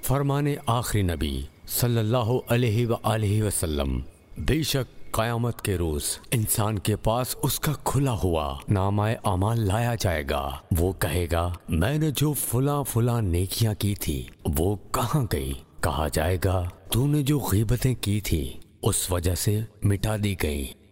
फरमाने आखिरी नबी सल्लल्लाहु अलैहि व आलिहि वसल्लम, बेशक क़यामत के रोज इंसान के पास उसका खुला हुआ नामाए अमाल लाया जाएगा। वो कहेगा, मैंने जो फुला फुला नेकियां की थी वो कहाँ गई? कहा जाएगा, तूने जो गीबतें की थी उस वजह से मिटा दी गई।